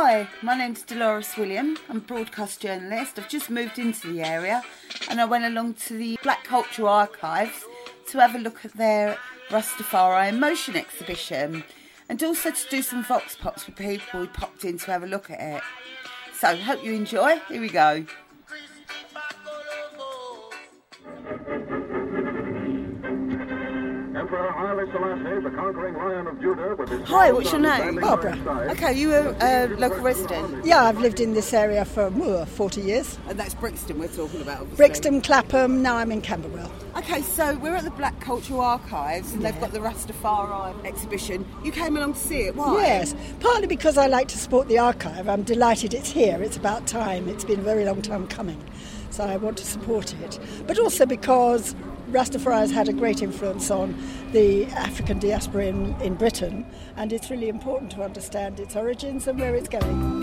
Hi, my name's Dolores William. I'm a broadcast journalist. I've just moved into the area and I went along to the Black Cultural Archives to have a look at their Rastafari in Motion exhibition and also to do some vox pops with people who popped in to have a look at it. So, hope you enjoy. Here we go. Emperor Haile Selassie, the conquering lion of Judah, with his Hi, what's your name? Barbara. Okay, you a local resident? Yeah, I've lived in this area for 40 years. And that's Brixton we're talking about, obviously. Brixton, Clapham, now I'm in Camberwell. Okay, so we're at the Black Cultural Archives and they've got the Rastafari exhibition. You came along to see it, why? Yes, partly because I like to support the archive. I'm delighted it's here. It's about time. It's been a very long time coming. So I want to support it. But also because Rastafari has had a great influence on the African diaspora in Britain, and it's really important to understand its origins and where it's going.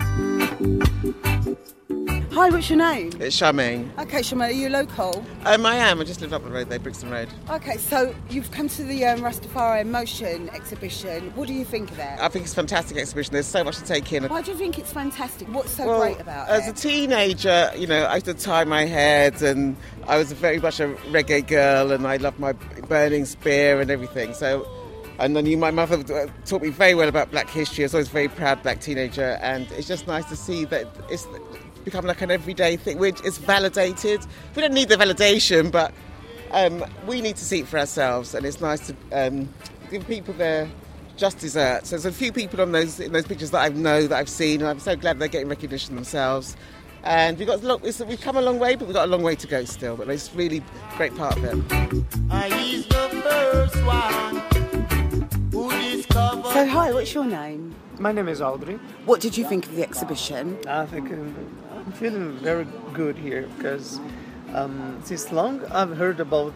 Hi, what's your name? It's Charmaine. Okay, Charmaine, are you local? I am. I just live up the road there, Brixton Road. Okay, so you've come to the Rastafari in Motion exhibition. What do you think of it? I think it's a fantastic exhibition. There's so much to take in. Why do you think it's fantastic? What's so great about it? As a teenager, I used to tie my head and I was very much a reggae girl and I loved my burning spear and everything. And I knew my mother taught me very well about black history. I was always a very proud black teenager, and it's just nice to see that it's become like an everyday thing, which is validated. We don't need the validation, but we need to see it for ourselves, and it's nice to give people their just desserts. There's a few people in those pictures that I've seen, and I'm so glad they're getting recognition themselves. And we've come a long way, but we've got a long way to go still. But it's really a great part of it. He's the first one who discovered. So, hi, what's your name? My name is Audrey. What did you think of the exhibition? I think I'm feeling very good here because since long I've read about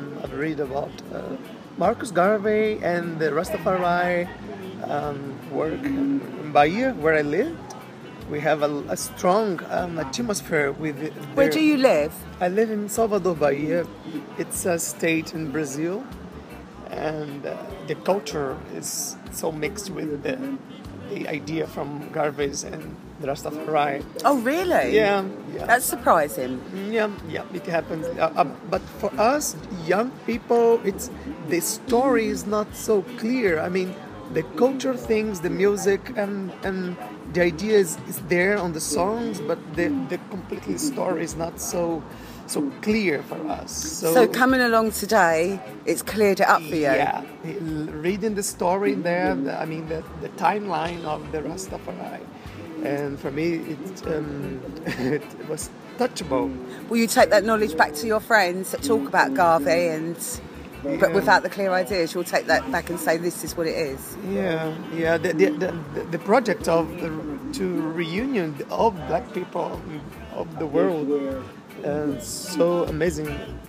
Marcus Garvey and the Rastafari work in Bahia, where I live. We have a strong atmosphere with. Where do you live? I live in Salvador, Bahia. It's a state in Brazil, and the culture is so mixed with the idea from Garvey's and the Rastafari. Oh, really? Yeah. That's surprising. Yeah, it happens. But for us, young people, the story is not so clear. I mean, the culture things, the music, and the idea is there on the songs, but the completely story is not so clear for us. So coming along today, it's cleared it up for you. Yeah, reading the story there, the timeline of the Rastafari, and for me it was touchable. Will you take that knowledge back to your friends that talk about Garvey but without the clear ideas, you'll take that back and say this is what it is? Yeah. The project to reunion of black people of the world. So amazing.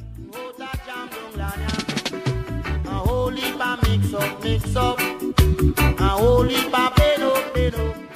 A whole heap of mix up, a whole heap of pedo.